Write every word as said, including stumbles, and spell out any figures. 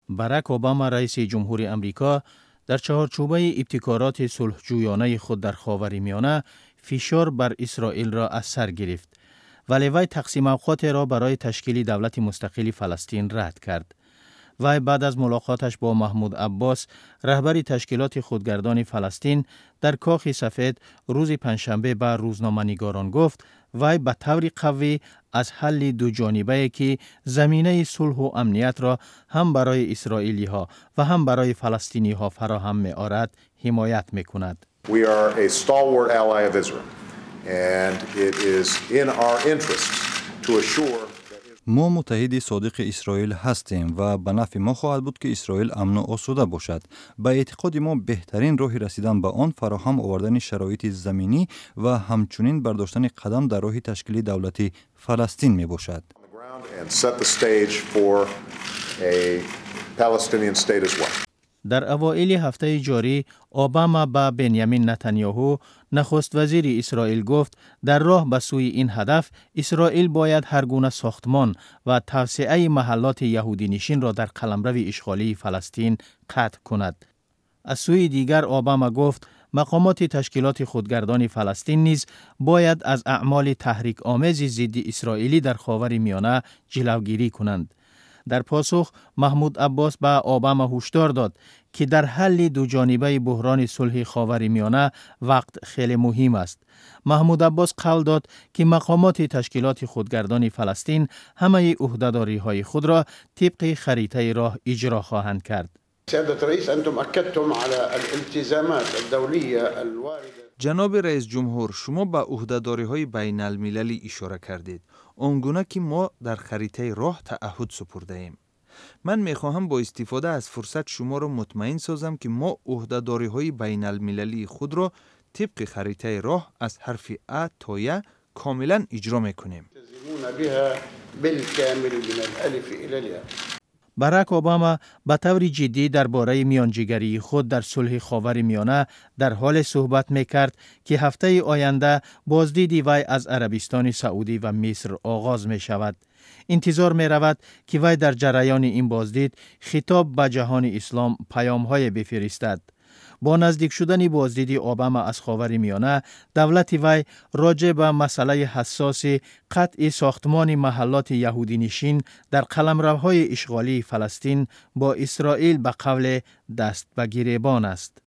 باراک اوباما رئیس جمهور امریکا در چهارچوبه ابتکارات صلحجویانه خود در خاورمیانه فشار بر اسرائیل را از سر گرفت، ولی وی تقسیم اوقات را برای تشکیل دولت مستقل فلسطین رد کرد. وی بعد از ملاقاتش با محمود عباس، رهبر تشکیلات خودگردان فلسطین، در کاخ سفید روز پنجشنبه به روزنامه‌نگاران گفت وی به طور قوی از حل دو جانبه که زمینه صلح و امنیت را هم برای اسرائیلی ها و هم برای فلسطینی ها فراهم می آورد حمایت می کند. We are a stalwart ally of Israel and it is in our interest to assure ما متحد صادق اسرائیل هستیم و به نفع ما خواهد بود که اسرائیل امن و آسوده باشد. به اعتقاد ما بهترین راه رسیدن به آن فراهم آوردن شرایط زمینی و همچنین برداشتن قدم در راه تشکیل دولت فلسطین می باشد. در اوایل هفته جاری، اوباما به بنیامین نتانیاهو نخست وزیر اسرائیل گفت در راه به سوی این هدف اسرائیل باید هر گونه ساختمان و توسعه محلات یهودی نشین را در قلمرو اشغالی فلسطین قطع کند. از سوی دیگر اوباما گفت مقامات تشکیلات خودگردان فلسطین نیز باید از اعمال تحریک آمیز ضد اسرائیلی در خاورمیانه جلوگیری کنند. در پاسخ محمود عباس به اوباما هشدار داد که در حل دو جانبه بحران صلح خاورمیانه وقت خیلی مهم است. محمود عباس قول داد که مقامات تشکیلات خودگردان فلسطین همه عهده‌داری‌های خود را طبق خریطه راه اجرا خواهند کرد. سيادة الرئيس أنتم أكدتم على الالتزامات الدولية الواردة. جناب رئیس جمهور، شما به عهده‌داری‌های بین المللی اشاره کردید، آنگونه که ما در خریطه راه تعهد سپرده ایم. من میخواهم با استفاده از فرصت شما را مطمئن سازم که ما عهده‌داری‌های بین المللی خود را طبق خریطه راه از حرف ا تا ی کاملا اجرا میکنیم. باراک اوباما به طور جدی درباره میانجیگری خود در صلح خاورمیانه در حال صحبت میکرد که هفته آینده بازدید وی از عربستان سعودی و مصر آغاز می شود. انتظار می رود که وی در جریان این بازدید خطاب به جهان اسلام پیام‌های بفرستد. با نزدیک شدن بازدید اوباما از خاورمیانه، دولت وی راجع به مسئله حساس قطع ساختمان محلات یهودی نشین در قلمروهای اشغالی فلسطین با اسرائیل به قول دست به گریبان است.